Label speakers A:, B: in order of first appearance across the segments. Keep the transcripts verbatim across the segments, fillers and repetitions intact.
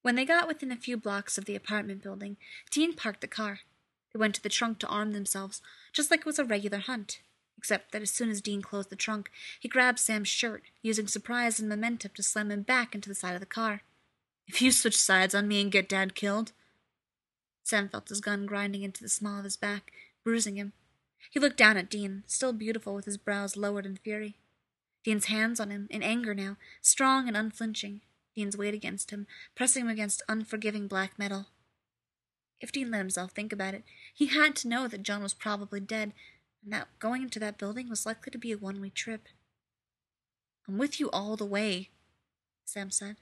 A: When they got within a few blocks of the apartment building, Dean parked the car. They went to the trunk to arm themselves, just like it was a regular hunt, except that as soon as Dean closed the trunk, he grabbed Sam's shirt, using surprise and momentum to slam him back into the side of the car. "If you switch sides on me and get Dad killed..." Sam felt his gun grinding into the small of his back, bruising him. He looked down at Dean, still beautiful with his brows lowered in fury. Dean's hands on him, in anger now, strong and unflinching. Dean's weight against him, pressing him against unforgiving black metal. If Dean let himself think about it, he had to know that John was probably dead, and that going into that building was likely to be a one-way trip. "I'm with you all the way," Sam said.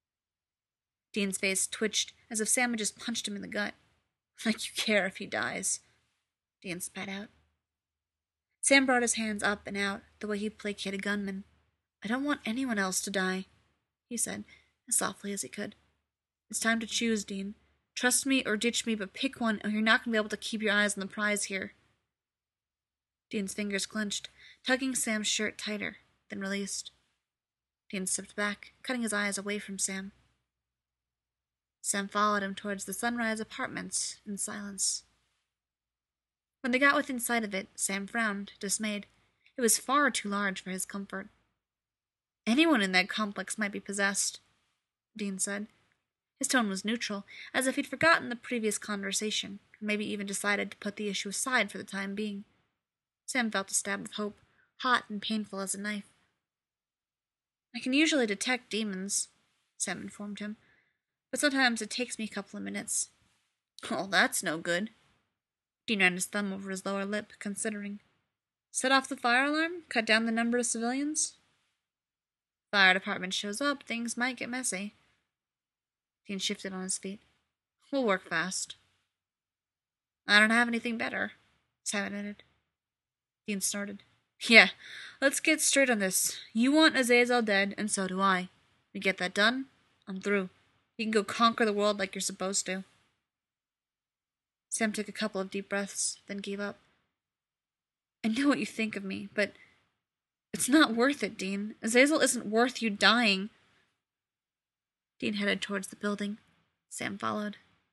A: Dean's face twitched, as if Sam had just punched him in the gut. "Like you care if he dies," Dean spat out. Sam brought his hands up and out, the way he placate a gunman. "I don't want anyone else to die," he said, as softly as he could. "It's time to choose, Dean. Trust me or ditch me, but pick one, or you're not going to be able to keep your eyes on the prize here." Dean's fingers clenched, tugging Sam's shirt tighter, then released. Dean stepped back, cutting his eyes away from Sam. Sam followed him towards the Sunrise Apartments in silence. When they got within sight of it, Sam frowned, dismayed. It was far too large for his comfort. "Anyone in that complex might be possessed," Dean said. His tone was neutral, as if he'd forgotten the previous conversation, or maybe even decided to put the issue aside for the time being. Sam felt a stab of hope, hot and painful as a knife. "I can usually detect demons," Sam informed him, "but sometimes it takes me a couple of minutes." "Oh, that's no good." Dean ran his thumb over his lower lip, considering. "Set off the fire alarm? Cut down the number of civilians?" "Fire department shows up, things might get messy." Dean shifted on his feet. "We'll work fast." "I don't have anything better," Sam admitted. Dean snorted. "Yeah, let's get straight on this. You want Azazel dead, and so do I. We get that done, I'm through. You can go conquer the world like you're supposed to." Sam took a couple of deep breaths, then gave up. "I know what you think of me, but it's not worth it, Dean. Azazel isn't worth you dying." Dean headed towards the building. Sam followed.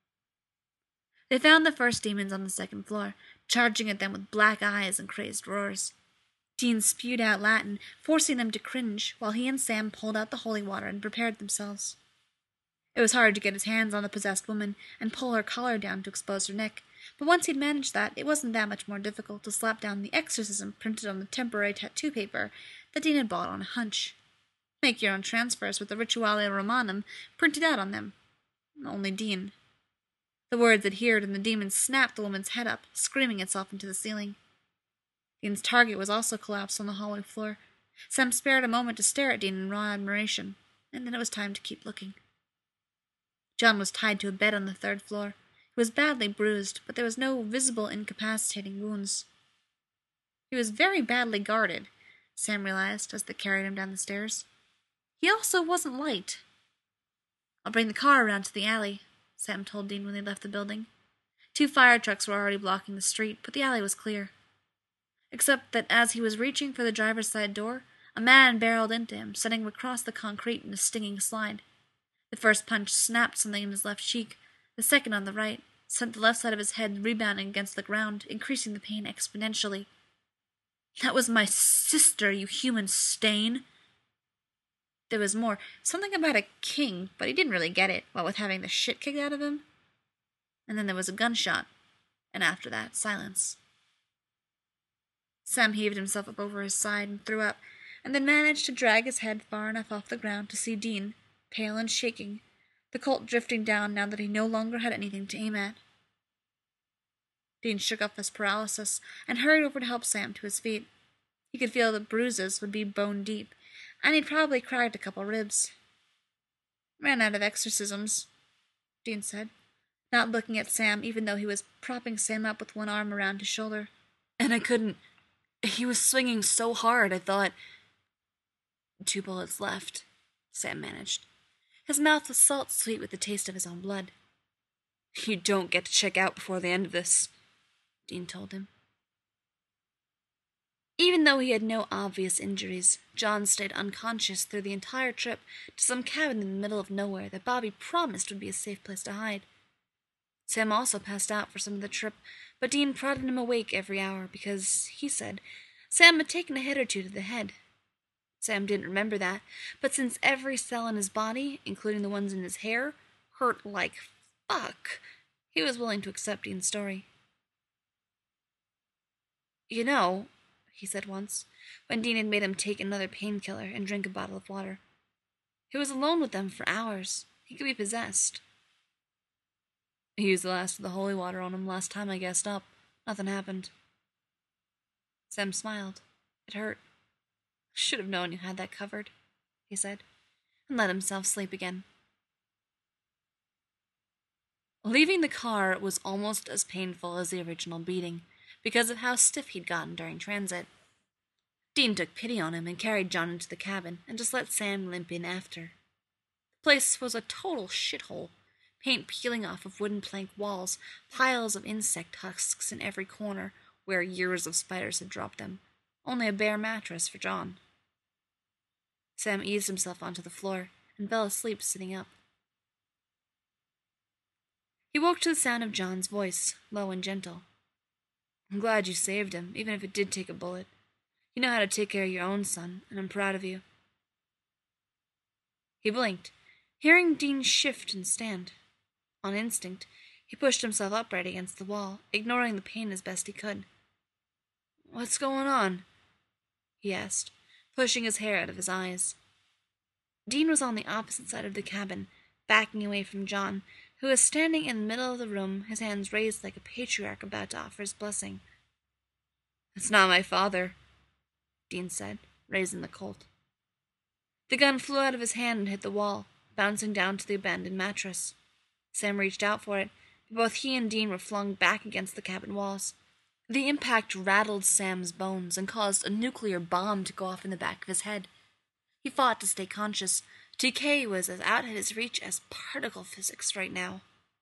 A: They found the first demons on the second floor, charging at them with black eyes and crazed roars. Dean spewed out Latin, forcing them to cringe, while he and Sam pulled out the holy water and prepared themselves. It was hard to get his hands on the possessed woman and pull her collar down to expose her neck, but once he'd managed that, it wasn't that much more difficult to slap down the exorcism printed on the temporary tattoo paper that Dean had bought on a hunch. Make your own transfers with the Rituale Romanum printed out on them. Only Dean. The words adhered, and the demon snapped the woman's head up, screaming itself into the ceiling. Dean's target was also collapsed on the hallway floor. Sam spared a moment to stare at Dean in raw admiration, and then it was time to keep looking. John was tied to a bed on the third floor. He was badly bruised, but there was no visible incapacitating wounds. He was very badly guarded, Sam realized as they carried him down the stairs. He also wasn't light. "I'll bring the car around to the alley," Sam told Dean when they left the building. Two fire trucks were already blocking the street, but the alley was clear. Except that as he was reaching for the driver's side door, a man barreled into him, sending him across the concrete in a stinging slide. The first punch snapped something in his left cheek. The second on the right sent the left side of his head rebounding against the ground, increasing the pain exponentially. "That was my sister, you human stain!" There was more, something about a king, but he didn't really get it, what with having the shit kicked out of him. And then there was a gunshot, and after that, silence. Sam heaved himself up over his side and threw up, and then managed to drag his head far enough off the ground to see Dean, pale and shaking, the Colt drifting down now that he no longer had anything to aim at. Dean shook off his paralysis and hurried over to help Sam to his feet. He could feel the bruises would be bone deep, and he'd probably cracked a couple ribs. "Ran out of exorcisms," Dean said, not looking at Sam even though he was propping Sam up with one arm around his shoulder. "And I couldn't... He was swinging so hard, I thought..." "Two bullets left," Sam managed. His mouth was salt-sweet with the taste of his own blood. "You don't get to check out before the end of this," Dean told him. Even though he had no obvious injuries, John stayed unconscious through the entire trip to some cabin in the middle of nowhere that Bobby promised would be a safe place to hide. Sam also passed out for some of the trip, but Dean prodded him awake every hour because, he said, Sam had taken a hit or two to the head. Sam didn't remember that, but since every cell in his body, including the ones in his hair, hurt like fuck, he was willing to accept Dean's story. "You know," he said once, when Dean had made him take another painkiller and drink a bottle of water, "he was alone with them for hours. He could be possessed." "He used the last of the holy water on him last time I gassed up. Nothing happened." Sam smiled. It hurt. "Should have known you had that covered," he said, and let himself sleep again. Leaving the car was almost as painful as the original beating, because of how stiff he'd gotten during transit. Dean took pity on him and carried John into the cabin and just let Sam limp in after. The place was a total shithole, paint peeling off of wooden plank walls, piles of insect husks in every corner where years of spiders had dropped them, only a bare mattress for John. Sam eased himself onto the floor and fell asleep sitting up. He woke to the sound of John's voice, low and gentle. "I'm glad you saved him, even if it did take a bullet. You know how to take care of your own son, and I'm proud of you." He blinked, hearing Dean shift and stand. On instinct, he pushed himself upright against the wall, ignoring the pain as best he could. "What's going on?" he asked, pushing his hair out of his eyes. Dean was on the opposite side of the cabin, backing away from John, who was standing in the middle of the room, his hands raised like a patriarch about to offer his blessing. "It's not my father," Dean said, raising the Colt. The gun flew out of his hand and hit the wall, bouncing down to the abandoned mattress. Sam reached out for it, but both he and Dean were flung back against the cabin walls. The impact rattled Sam's bones and caused a nuclear bomb to go off in the back of his head. He fought to stay conscious. Decay was as out of his reach as particle physics right now.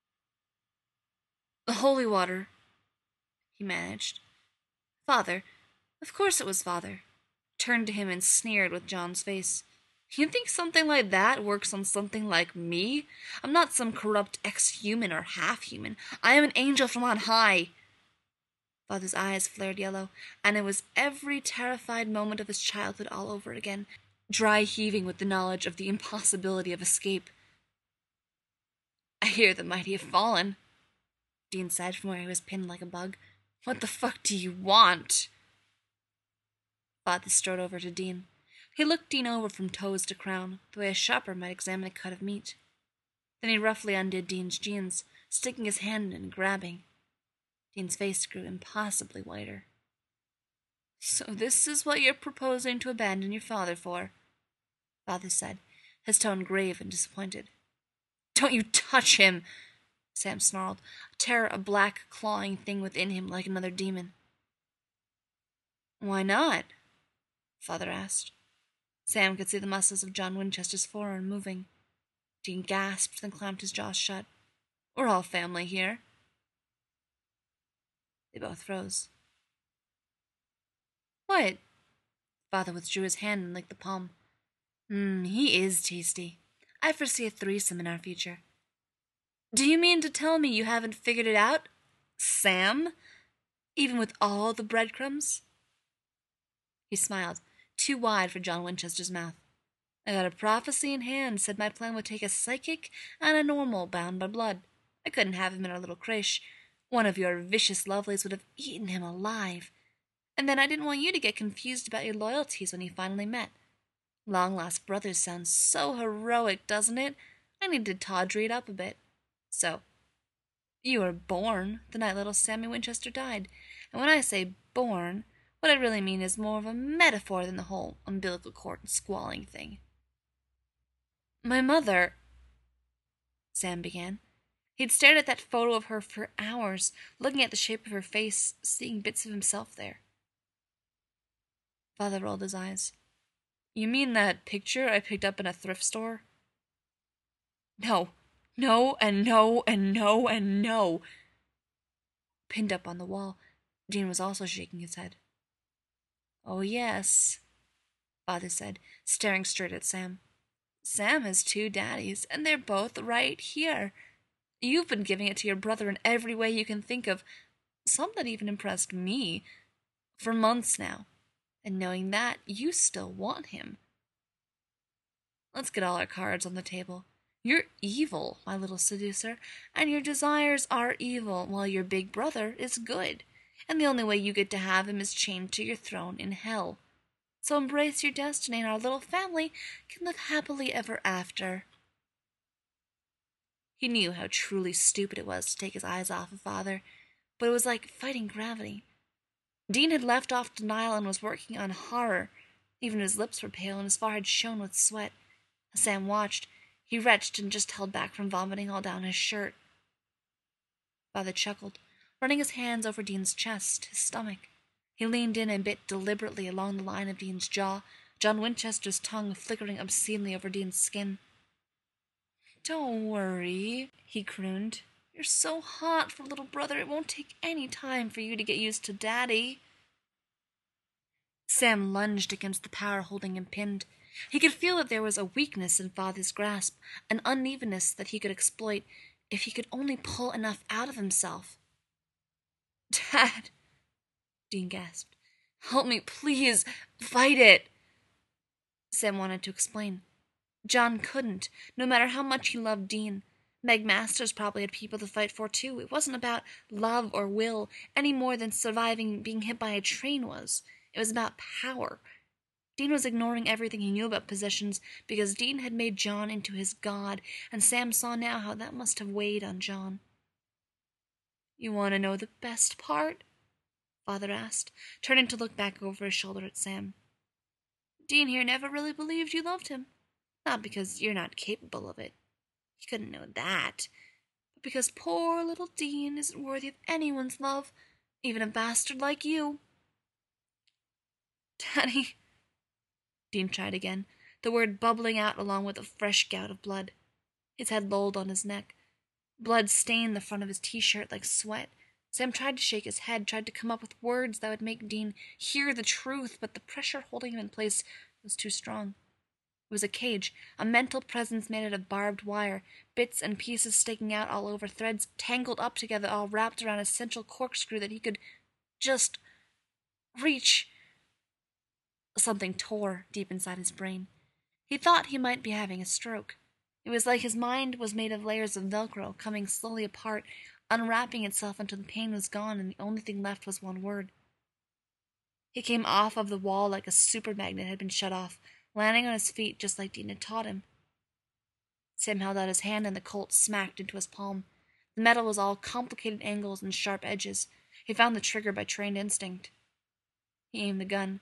A: "The holy water," he managed. "Father, of course it was father," turned to him and sneered with John's face. "You think something like that works on something like me? I'm not some corrupt ex-human or half-human. I am an angel from on high." Father's eyes flared yellow, and it was every terrified moment of his childhood all over again, dry heaving with the knowledge of the impossibility of escape. "I hear the mighty have fallen," Dean said from where he was pinned like a bug. "What the fuck do you want?" Father strode over to Dean. He looked Dean over from toes to crown, the way a shopper might examine a cut of meat. Then he roughly undid Dean's jeans, sticking his hand in and grabbing. Dean's face grew impossibly whiter. "So this is what you're proposing to abandon your father for?" Father said, his tone grave and disappointed. "Don't you touch him!" Sam snarled, terror a black, clawing thing within him like another demon. "Why not?" Father asked. Sam could see the muscles of John Winchester's forearm moving. Dean gasped, then clamped his jaws shut. "We're all family here." They both froze. "What?" Father withdrew his hand and licked the palm. Mmm, he is tasty. I foresee a threesome in our future." "Do you mean to tell me you haven't figured it out, Sam? Even with all the breadcrumbs?" He smiled, too wide for John Winchester's mouth. "I got a prophecy in hand said my plan would take a psychic and a normal bound by blood. I couldn't have him in our little creche. One of your vicious lovelies would have eaten him alive. And then I didn't want you to get confused about your loyalties when you finally met. Long-lost brothers sounds so heroic, doesn't it? I need to tawdry it up a bit. So, you were born the night little Sammy Winchester died. And when I say born, what I really mean is more of a metaphor than the whole umbilical cord and squalling thing." "My mother," Sam began. He'd stared at that photo of her for hours, looking at the shape of her face, seeing bits of himself there. Father rolled his eyes. "You mean that picture I picked up in a thrift store?" "No, no, and no, and no, and no." Pinned up on the wall, Dean was also shaking his head. Oh, yes, Father said, staring straight at Sam. Sam has two daddies, and they're both right here. You've been giving it to your brother in every way you can think of, some that even impressed me, for months now. And knowing that, you still want him. Let's get all our cards on the table. You're evil, my little seducer, and your desires are evil, while your big brother is good, and the only way you get to have him is chained to your throne in hell. So embrace your destiny, and our little family can live happily ever after. He knew how truly stupid it was to take his eyes off of Father, but it was like fighting gravity. Dean had left off denial and was working on horror. Even his lips were pale and his forehead shone with sweat. As Sam watched, he retched and just held back from vomiting all down his shirt. Father chuckled, running his hands over Dean's chest, his stomach. He leaned in and bit deliberately along the line of Dean's jaw, John Winchester's tongue flickering obscenely over Dean's skin. Don't worry, he crooned. You're so hot for little brother, it won't take any time for you to get used to Daddy. Sam lunged against the power holding him pinned. He could feel that there was a weakness in Father's grasp, an unevenness that he could exploit if he could only pull enough out of himself. Dad, Dean gasped. Help me, please. Fight it. Sam wanted to explain. John couldn't, no matter how much he loved Dean. Meg Masters probably had people to fight for, too. It wasn't about love or will, any more than surviving being hit by a train was. It was about power. Dean was ignoring everything he knew about possessions because Dean had made John into his god, and Sam saw now how that must have weighed on John. You want to know the best part? Father asked, turning to look back over his shoulder at Sam. Dean here never really believed you loved him. Not because you're not capable of it. He couldn't know that. But because poor little Dean isn't worthy of anyone's love, even a bastard like you. Daddy, Dean tried again, the word bubbling out along with a fresh gout of blood. His head lolled on his neck. Blood stained the front of his t-shirt like sweat. Sam tried to shake his head, tried to come up with words that would make Dean hear the truth, but the pressure holding him in place was too strong. It was a cage, a mental presence made out of barbed wire, bits and pieces sticking out all over, threads tangled up together, all wrapped around a central corkscrew that he could just reach. Something tore deep inside his brain. He thought he might be having a stroke. It was like his mind was made of layers of Velcro, coming slowly apart, unwrapping itself until the pain was gone and the only thing left was one word. He came off of the wall like a super magnet had been shut off, landing on his feet just like Dean had taught him. Sam held out his hand and the Colt smacked into his palm. The metal was all complicated angles and sharp edges. He found the trigger by trained instinct. He aimed the gun.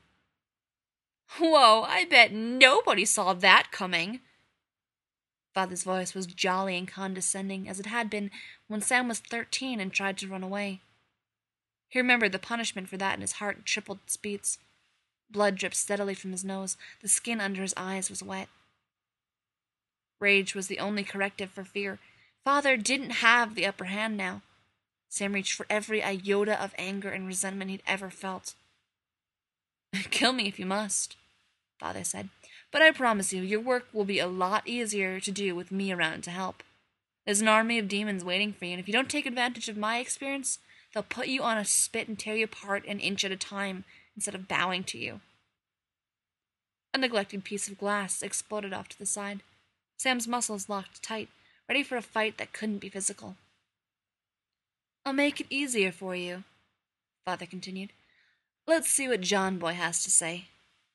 A: Whoa, I bet nobody saw that coming. Father's voice was jolly and condescending, as it had been when Sam was thirteen and tried to run away. He remembered the punishment for that, and his heart tripled its beats. Blood dripped steadily from his nose. The skin under his eyes was wet. Rage was the only corrective for fear. Father didn't have the upper hand now. Sam reached for every iota of anger and resentment he'd ever felt. Kill me if you must, Father said, but I promise you, your work will be a lot easier to do with me around to help. There's an army of demons waiting for you, and if you don't take advantage of my experience, they'll put you on a spit and tear you apart an inch at a time instead of bowing to you. A neglected piece of glass exploded off to the side. Sam's muscles locked tight, ready for a fight that couldn't be physical. I'll make it easier for you, Father continued. Let's see what John Boy has to say.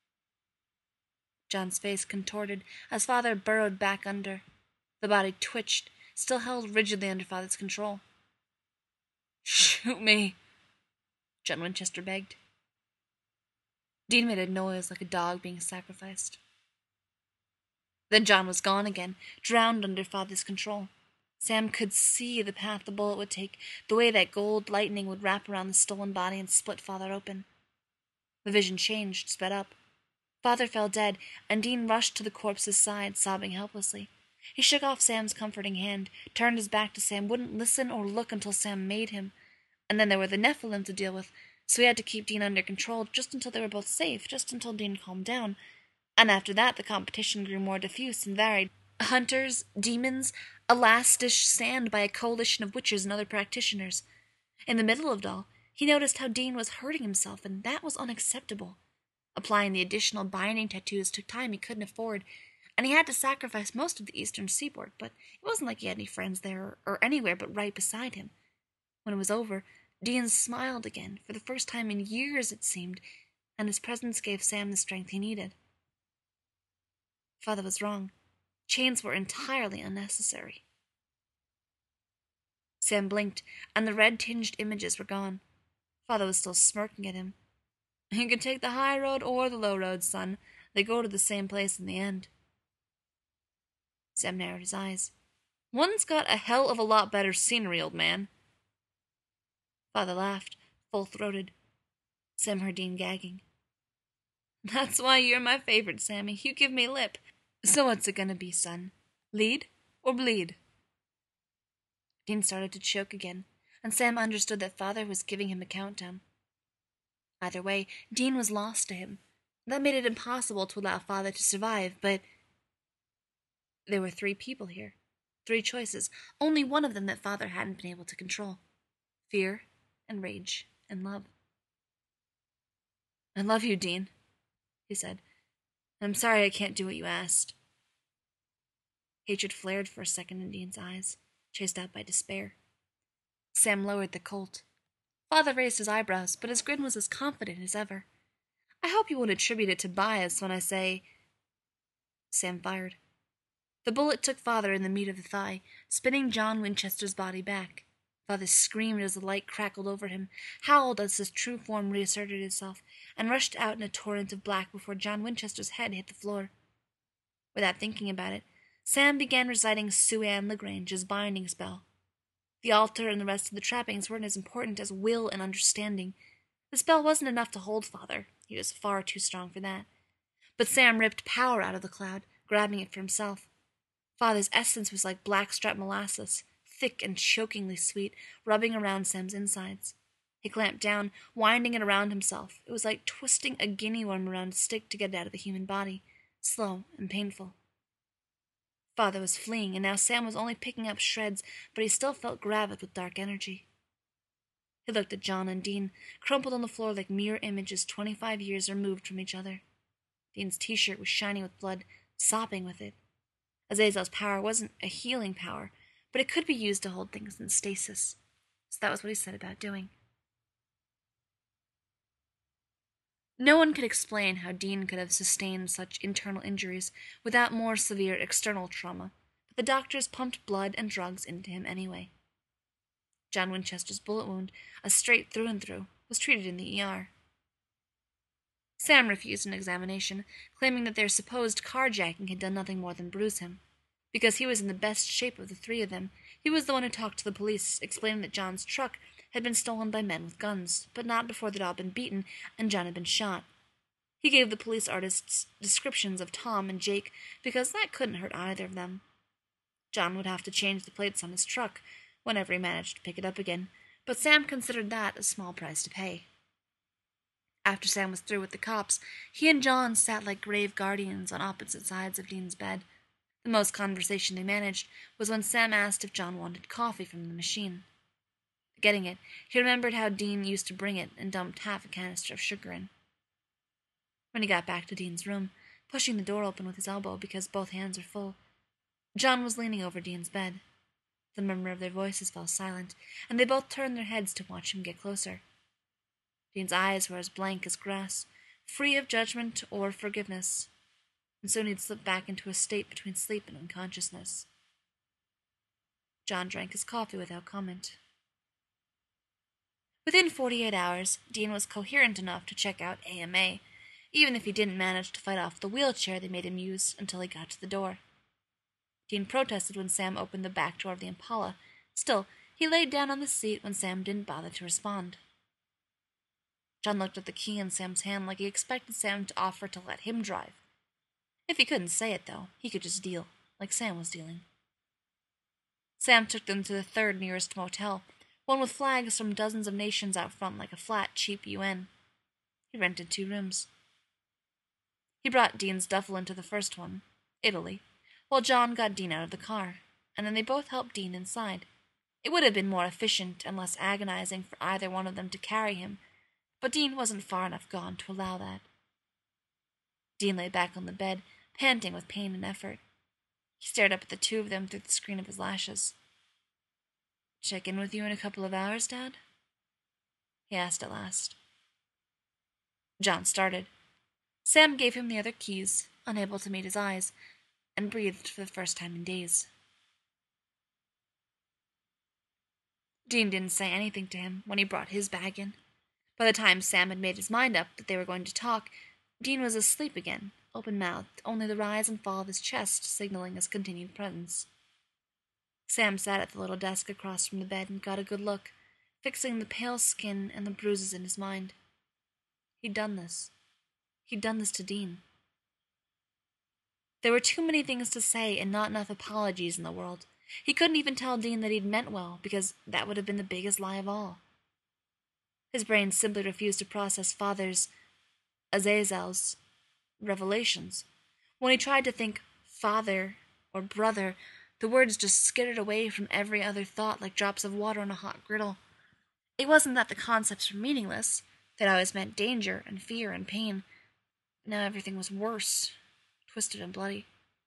A: John's face contorted as Father burrowed back under. The body twitched, still held rigidly under Father's control. Shoot me, John Winchester begged. Dean made a noise like a dog being sacrificed. Then John was gone again, drowned under Father's control. Sam could see the path the bullet would take, the way that gold lightning would wrap around the stolen body and split Father open. The vision changed, sped up. Father fell dead, and Dean rushed to the corpse's side, sobbing helplessly. He shook off Sam's comforting hand, turned his back to Sam, wouldn't listen or look until Sam made him. And then there were the Nephilim to deal with, So he had to keep Dean under control just until they were both safe, just until Dean calmed down. And after that, the competition grew more diffuse and varied. Hunters, demons, a last-dish stand by a coalition of witches and other practitioners. In the middle of it all, he noticed how Dean was hurting himself, and that was unacceptable. Applying the additional binding tattoos took time he couldn't afford, and he had to sacrifice most of the eastern seaboard, but it wasn't like he had any friends there or, or anywhere but right beside him. When it was over, Dean smiled again, for the first time in years it seemed, and his presence gave Sam the strength he needed. Father was wrong. Chains were entirely unnecessary. Sam blinked, and the red-tinged images were gone. Father was still smirking at him. You can take the high road or the low road, son. They go to the same place in the end. Sam narrowed his eyes. One's got a hell of a lot better scenery, old man. Father laughed, full-throated. Sam heard Dean gagging. That's why you're my favorite, Sammy. You give me lip. So what's it gonna be, son? Lead or bleed? Dean started to choke again, and Sam understood that Father was giving him a countdown. Either way, Dean was lost to him. That made it impossible to allow Father to survive, but there were three people here. Three choices, only one of them that Father hadn't been able to control. Fear and rage and love. I love you, Dean, he said. I'm sorry I can't do what you asked. Hatred flared for a second in Dean's eyes, chased out by despair. Sam lowered the Colt. Father raised his eyebrows, but his grin was as confident as ever. I hope you won't attribute it to bias when I say... Sam fired. The bullet took Father in the meat of the thigh, spinning John Winchester's body back. Father screamed as the light crackled over him, howled as his true form reasserted itself, and rushed out in a torrent of black before John Winchester's head hit the floor. Without thinking about it, Sam began reciting Sue Ann LaGrange's binding spell. The altar and the rest of the trappings weren't as important as will and understanding. The spell wasn't enough to hold Father. He was far too strong for that. But Sam ripped power out of the cloud, grabbing it for himself. Father's essence was like blackstrap molasses, thick and chokingly sweet, rubbing around Sam's insides. He clamped down, winding it around himself. It was like twisting a guinea worm around a stick to get it out of the human body, slow and painful. Father was fleeing, and now Sam was only picking up shreds, but he still felt gravid with dark energy. He looked at John and Dean, crumpled on the floor like mirror images twenty-five years removed from each other. Dean's t-shirt was shiny with blood, sopping with it. Azazel's power wasn't a healing power, but it could be used to hold things in stasis. So that was what he set about doing. No one could explain how Dean could have sustained such internal injuries without more severe external trauma, but the doctors pumped blood and drugs into him anyway. John Winchester's bullet wound, a straight through and through, was treated in the E R. Sam refused an examination, claiming that their supposed carjacking had done nothing more than bruise him. Because he was in the best shape of the three of them, he was the one who talked to the police, explaining that John's truck had been stolen by men with guns, but not before they'd all been beaten and John had been shot. He gave the police artists descriptions of Tom and Jake, because that couldn't hurt either of them. John would have to change the plates on his truck, whenever he managed to pick it up again, but Sam considered that a small price to pay. After Sam was through with the cops, he and John sat like grave guardians on opposite sides of Dean's bed. The most conversation they managed was when Sam asked if John wanted coffee from the machine. Getting it, he remembered how Dean used to bring it and dumped half a canister of sugar in. When he got back to Dean's room, pushing the door open with his elbow because both hands were full, John was leaning over Dean's bed. The murmur of their voices fell silent, and they both turned their heads to watch him get closer. Dean's eyes were as blank as grass, free of judgment or forgiveness, and soon he'd slip back into a state between sleep and unconsciousness. John drank his coffee without comment. Within forty-eight hours, Dean was coherent enough to check out A M A, even if he didn't manage to fight off the wheelchair they made him use until he got to the door. Dean protested when Sam opened the back door of the Impala. Still, he laid down on the seat when Sam didn't bother to respond. John looked at the key in Sam's hand like he expected Sam to offer to let him drive. If he couldn't say it, though, he could just deal, like Sam was dealing. Sam took them to the third nearest motel, one with flags from dozens of nations out front like a flat, cheap U N. He rented two rooms. He brought Dean's duffel into the first one, Italy, while John got Dean out of the car, and then they both helped Dean inside. It would have been more efficient and less agonizing for either one of them to carry him, but Dean wasn't far enough gone to allow that. Dean lay back on the bed, panting with pain and effort. He stared up at the two of them through the screen of his lashes. "Check in with you in a couple of hours, Dad?" he asked at last. John started. Sam gave him the other keys, unable to meet his eyes, and breathed for the first time in days. Dean didn't say anything to him when he brought his bag in. By the time Sam had made his mind up that they were going to talk, Dean was asleep again, open-mouthed, only the rise and fall of his chest signaling his continued presence. Sam sat at the little desk across from the bed and got a good look, fixing the pale skin and the bruises in his mind. He'd done this. He'd done this to Dean. There were too many things to say and not enough apologies in the world. He couldn't even tell Dean that he'd meant well, because that would have been the biggest lie of all. His brain simply refused to process Father's, Azazel's, revelations. When he tried to think father or brother, the words just skittered away from every other thought like drops of water on a hot griddle. It wasn't that the concepts were meaningless. They'd always meant danger and fear and pain. Now everything was worse, twisted and bloody.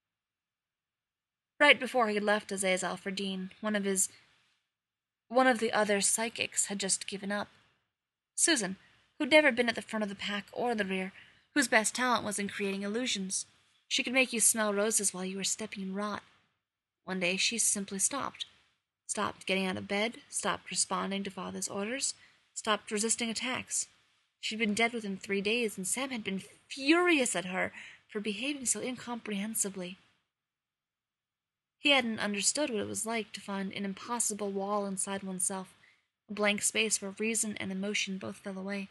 A: Right before he had left Azazel for Dean, one of his... one of the other psychics had just given up. Susan, who'd never been at the front of the pack or the rear, whose best talent was in creating illusions. She could make you smell roses while you were stepping in rot. One day she simply stopped. Stopped getting out of bed, stopped responding to Father's orders, stopped resisting attacks. She'd been dead within three days, and Sam had been furious at her for behaving so incomprehensibly. He hadn't understood what it was like to find an impossible wall inside oneself, a blank space where reason and emotion both fell away.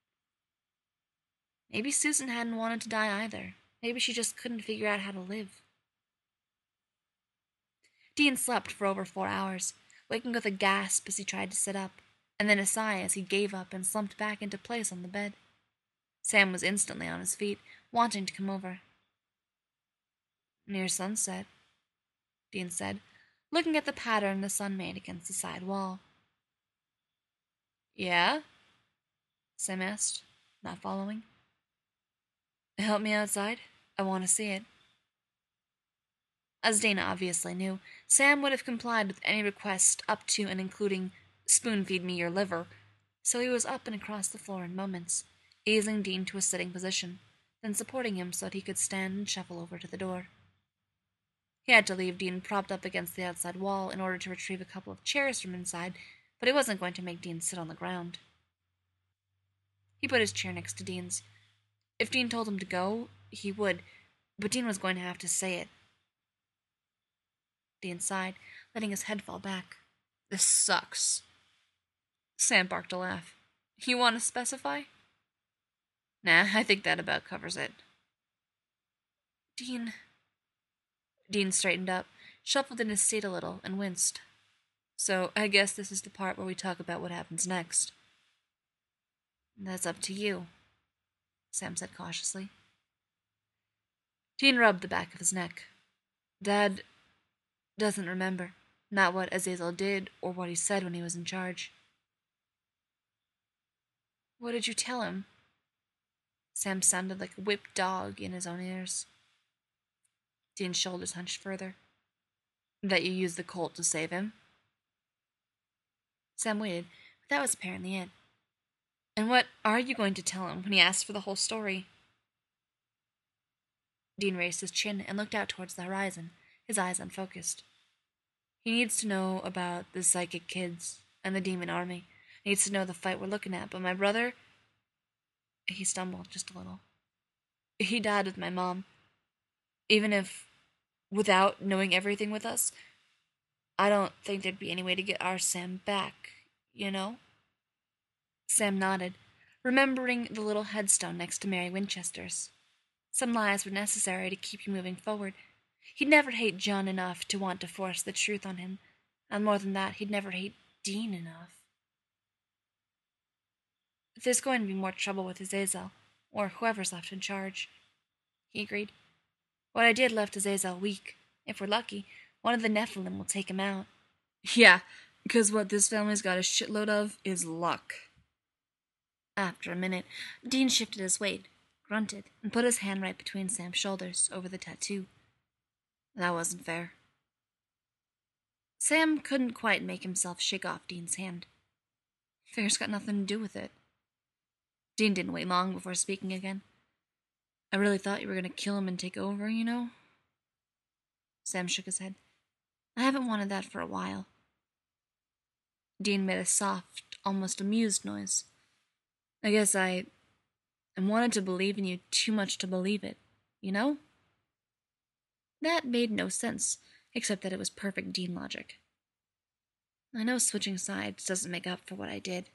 A: Maybe Susan hadn't wanted to die either. Maybe she just couldn't figure out how to live. Dean slept for over four hours, waking with a gasp as he tried to sit up, and then a sigh as he gave up and slumped back into place on the bed. Sam was instantly on his feet, wanting to come over. "Near sunset," Dean said, looking at the pattern the sun made against the side wall. "Yeah?" Sam asked, not following. "Help me outside. I want to see it." As Dana obviously knew, Sam would have complied with any request up to and including "spoon-feed me your liver," so he was up and across the floor in moments, easing Dean to a sitting position, then supporting him so that he could stand and shuffle over to the door. He had to leave Dean propped up against the outside wall in order to retrieve a couple of chairs from inside, but he wasn't going to make Dean sit on the ground. He put his chair next to Dean's. If Dean told him to go, he would, but Dean was going to have to say it. Dean sighed, letting his head fall back. "This sucks." Sam barked a laugh. "You want to specify?" "Nah, I think that about covers it." Dean... Dean straightened up, shuffled in his seat a little, and winced. "So I guess this is the part where we talk about what happens next." "That's up to you," Sam said cautiously. Dean rubbed the back of his neck. "Dad doesn't remember. Not what Azazel did or what he said when he was in charge." "What did you tell him?" Sam sounded like a whipped dog in his own ears. Dean's shoulders hunched further. "That you used the Colt to save him?" Sam waited, but that was apparently it. "And what are you going to tell him when he asks for the whole story?" Dean raised his chin and looked out towards the horizon, his eyes unfocused. "He needs to know about the psychic kids and the demon army. He needs to know the fight we're looking at, but my brother..." He stumbled just a little. "He died with my mom. Even if, without knowing everything with us, I don't think there'd be any way to get our Sam back, you know?" Sam nodded, remembering the little headstone next to Mary Winchester's. Some lies were necessary to keep you moving forward. He'd never hate John enough to want to force the truth on him, and more than that, he'd never hate Dean enough. There's going to be more trouble with Azazel, or whoever's left in charge, he agreed. What I did left Azazel weak. If we're lucky, one of the Nephilim will take him out. Yeah, because what this family's got a shitload of is luck. After a minute, Dean shifted his weight, grunted, and put his hand right between Sam's shoulders over the tattoo. That wasn't fair. Sam couldn't quite make himself shake off Dean's hand. Fair's got nothing to do with it. Dean didn't wait long before speaking again. I really thought you were going to kill him and take over, you know? Sam shook his head. I haven't wanted that for a while. Dean made a soft, almost amused noise. I guess I... I wanted to believe in you too much to believe it, you know? That made no sense, except that it was perfect Dean logic. I know switching sides doesn't make up for what I did.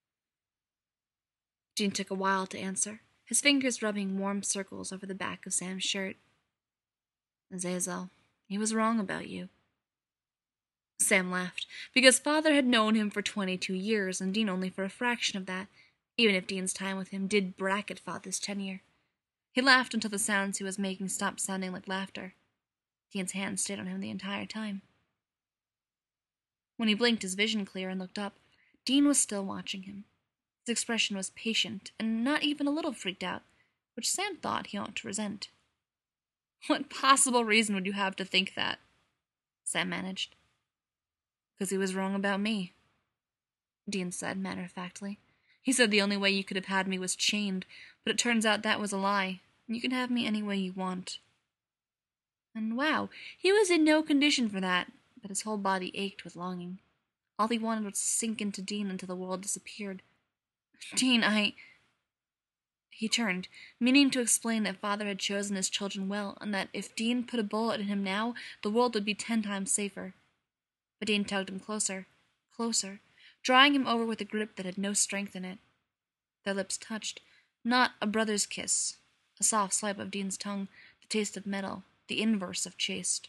A: Dean took a while to answer, his fingers rubbing warm circles over the back of Sam's shirt. Azazel, he was wrong about you. Sam laughed, because Father had known him for twenty-two years, and Dean only for a fraction of that, even if Dean's time with him did bracket Father's tenure. He laughed until the sounds he was making stopped sounding like laughter. Dean's hand stayed on him the entire time. When he blinked his vision clear and looked up, Dean was still watching him. His expression was patient and not even a little freaked out, which Sam thought he ought to resent. What possible reason would you have to think that? Sam managed. Because he was wrong about me, Dean said matter-of-factly. He said the only way you could have had me was chained, but it turns out that was a lie, and you can have me any way you want. And wow, he was in no condition for that, but his whole body ached with longing. All he wanted was to sink into Dean until the world disappeared. Dean, I... He turned, meaning to explain that Father had chosen his children well, and that if Dean put a bullet in him now, the world would be ten times safer. But Dean tugged him closer, closer, drawing him over with a grip that had no strength in it. Their lips touched, not a brother's kiss, a soft swipe of Dean's tongue, the taste of metal, the inverse of chaste.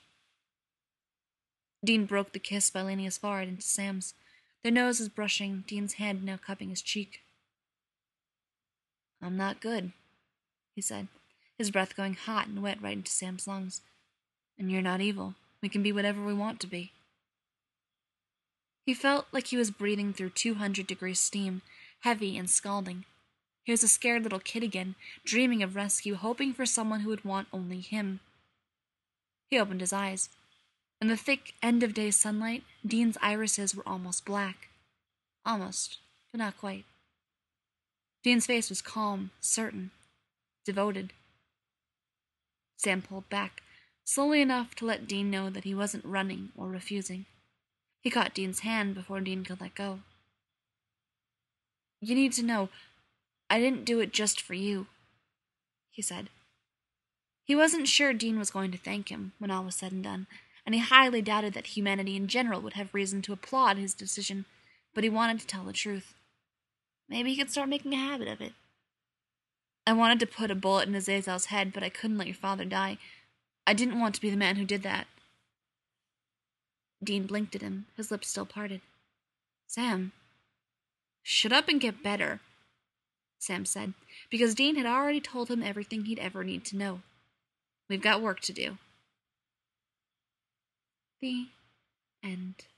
A: Dean broke the kiss by leaning his forehead into Sam's, their noses brushing, Dean's hand now cupping his cheek. I'm not good, he said, his breath going hot and wet right into Sam's lungs. And you're not evil. We can be whatever we want to be. He felt like he was breathing through two hundred degrees steam, heavy and scalding. He was a scared little kid again, dreaming of rescue, hoping for someone who would want only him. He opened his eyes. In the thick end-of-day sunlight, Dean's irises were almost black. Almost, but not quite. Dean's face was calm, certain, devoted. Sam pulled back, slowly enough to let Dean know that he wasn't running or refusing. He caught Dean's hand before Dean could let go. You need to know, I didn't do it just for you, he said. He wasn't sure Dean was going to thank him when all was said and done, and he highly doubted that humanity in general would have reason to applaud his decision, but he wanted to tell the truth. Maybe he could start making a habit of it. I wanted to put a bullet in Azazel's head, but I couldn't let your father die. I didn't want to be the man who did that. Dean blinked at him, his lips still parted. Sam. Shut up and get better, Sam said, because Dean had already told him everything he'd ever need to know. We've got work to do. The end.